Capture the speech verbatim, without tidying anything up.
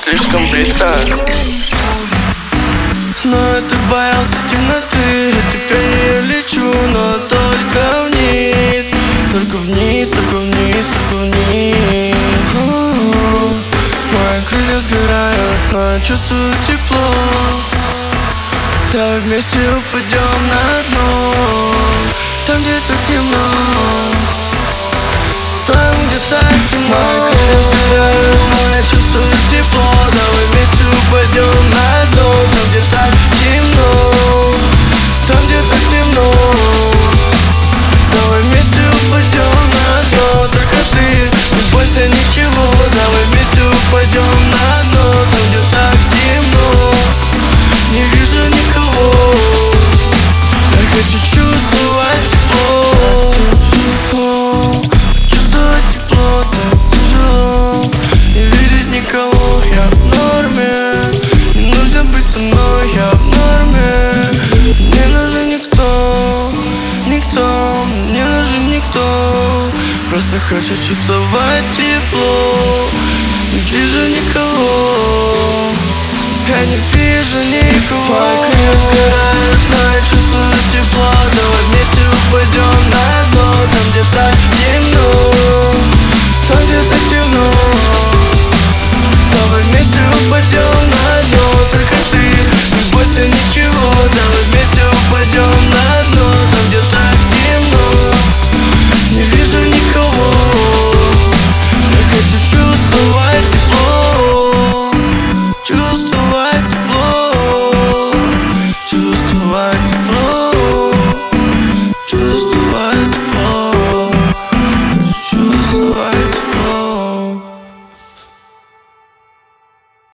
слишком близко. Но ты боялся темноты, теперь я лечу, но только вниз. Только вниз, только вниз, только вниз. Мои крылья сгорают, но я чувствую тепло. Давай вместе упадем на дно, там где так темно, там где так темно. Мои крылья сгорают, но я чувствую тепло. Давай вместе упадем на дно, там где так темно, там где так темно. Давай вместе упадем на дно, только ты, не бойся ничего. Давай вместе упадем на дно, там где так темно, не вижу никого. Я хочу чувствовать тепло, чувствовать тепло, так тяжело. Не видеть никого, я в норме. Не нужно быть со мной, я в норме. Не нужен никто, никто, не нужен никто. Просто хочу чувствовать тепло. Не вижу никого, я не вижу никого. Мои крылья сгорают, но я чувствую тепло.